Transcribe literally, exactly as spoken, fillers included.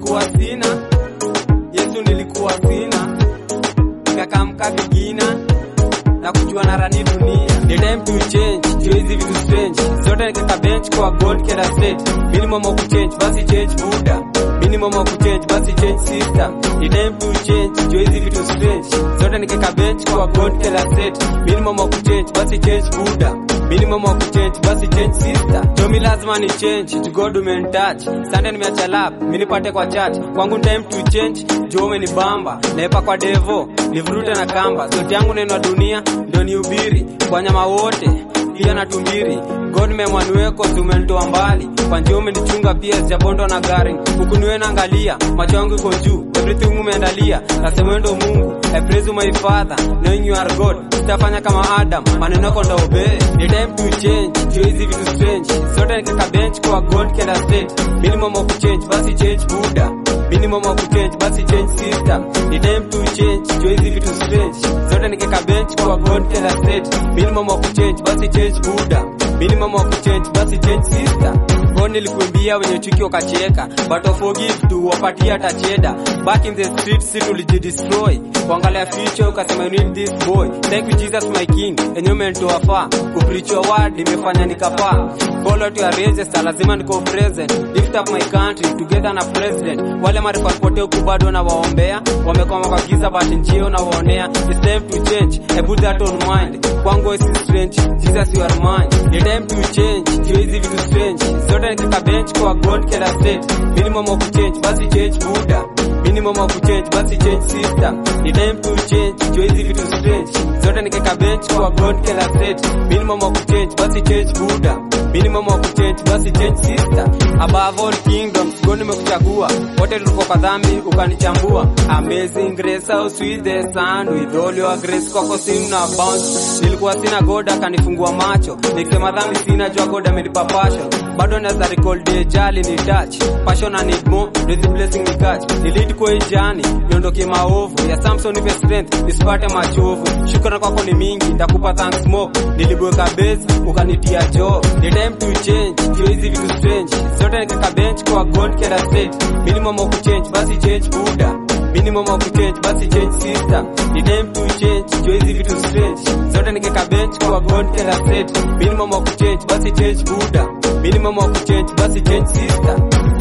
nilikuwa sina, Yesu nilikuwa sina, nikakamka bigina na kujua na rani dunia. The time to change, juu hizi vitu strange. Zote nikaka bench kwa gold kila state. Minimum of change, basi change Buddha. Minimum of change, basi change system. The time to change, juu hizi vitu strange. Zote nikaka bench kwa gold kila state. Minimum of change, basi change Buddha. Minimum of change, basi change system. Jomi lazima ni change, to God umen touch. Sunday nimeacha lap, minipate kwa church. Kwangu time to change, juu umenibamba. Naepa kwa devo, nivurute na kamba. Zote yangu neno dunia, ndo ni ubiri kwa nyama wote pia na tumbiri. God memwanueko tumentoa mbali, kwa njia umenichunga pia sijapondo na gari. Ukuniwe naangalia, macho yangu iko juu, everything umeendalia. Nasema ndo Mungu, I praise my Father, knowing you are God. Sitafanya kama Adam, maneno yako ndo obey. The time to change, juu hizi vitu strange. Sote nikaka bench kwa God kila state. Minimum of change, basi change Buddha. Minimum of change, basi change system. The time to change, juu hizi vitu strange. Zote nikaka bench kwa God kila state. Minimum of change, basi change Buddha. Minimum of change, basi change system. God nilikuimbia wenye chuki wakacheka, but of forgive tu wapatia tacheda. Back in the streets si tulijidestroy, kuangalia future ukasema you need this boy. Thank you Jesus my king, enye umenitoa far. Kupreach your word nimefanya nikapaa. Follow to your register, lazima niko present. Lift up my country together na president. Wale marifa pote huku bado na waombea, wamekwama kwa giza but njio na waonea. It's time to change, I put that on mind. Kwangu is strange, Jesus you are mine. The time to change, juu hizi vitu strange. Zote nikaka bench kwa God kila state. Minimum of change, basi change Buddha. Minimum of change, basi change system. The time to change, juu hizi vitu strange. Zote nikaka bench kwa God kila state. Minimum of change, basi change Buddha. Minimum of change, basi change system. Above all kingdoms, God nimekuchagua. Wote tuliko kwa dhambi, ukanichambua. Amazing grace, how sweet the sound. With all your grace, kwako sina bounce. Nilikuwa sina God, akanifungua macho. Nikisema dhambi sina, jua God amenipa passion. Bado naweza recall day jali ni touch. Passion I need more, with blessing ni catch. Nilid kwa ijani, niondoke maovu. Ya Samson nipe strength, nisipate machovu. Shukrani kwako ni mingi, ndakupa thanks more. Nilibweka base, ukanitia job. The time to change, juu hizi vitu strange. Zote nikaka bench kwa God kila state. Minimum of change, basi change Buddha. Minimum of change, basi change system. The time to change, juu hizi vitu strange. Zote nikaka bench kwa God kila state. Minimum of change, basi change Buddha. Minimum of change, basi change system.